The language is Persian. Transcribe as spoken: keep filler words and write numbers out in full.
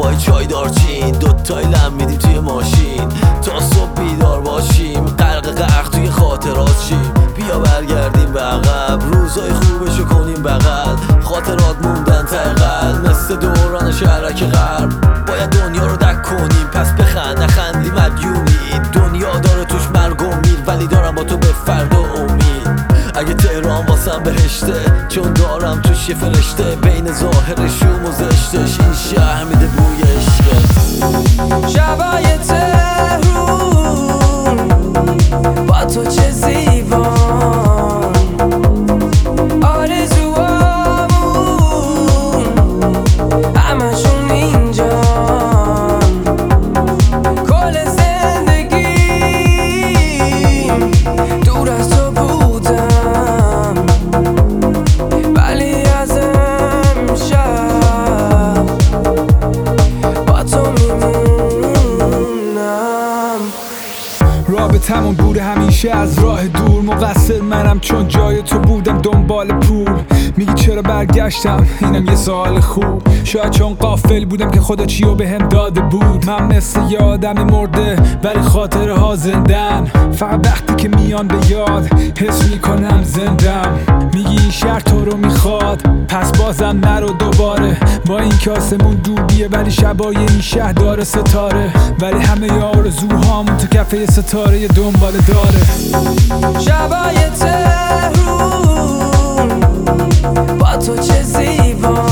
پای چای دارچین، دوتای لم میدیم توی ماشین تا صبح بیدار باشیم، غرق غرق توی خاطرات شیم. بیا برگردیم به عقب، روزای خوبشو کنیم بغل، خاطرات موندن تقل مثل دوران شهرک غرب. باید دنیا رو دک کنیم پس بخند، نخندی مدیونی. دنیا داره توش مرگ و میر، ولی دارم با تو به فردا امید. اگه تهران واسم بهشته، چون دارم توش یه فرشته، بین ظاهرش و زشتش این شهر میده بوی عشقت. شبای تهرون با تو چه زیبان، آرزوامون همشون اینجان. کل زندگیم دور از تو بودم، ولی از امشب با تو میمونم. رابطمون بوده همیشه از راه دور، مقصر منم چون جای تو بودم دنبال پول. میگی چرا برگشتم؟ اینم یه سوال خوب. شاید چون غافل بودم که خدا چیو بهم داده بود. من مثل یه آدمی مرده ولی خاطره ها زندن، فقط وقتی که میان به یاد حس میکنم زندم. میگی این شهر تو رو میخواد پس بازم نرو دوباره، با این که آسمون دوبیه ولی شبای این شهر داره ستاره، ولی همه آرزوهامون تو کفه یه ستاره دنبال داره. شبای تهرون با تو چه زیبا،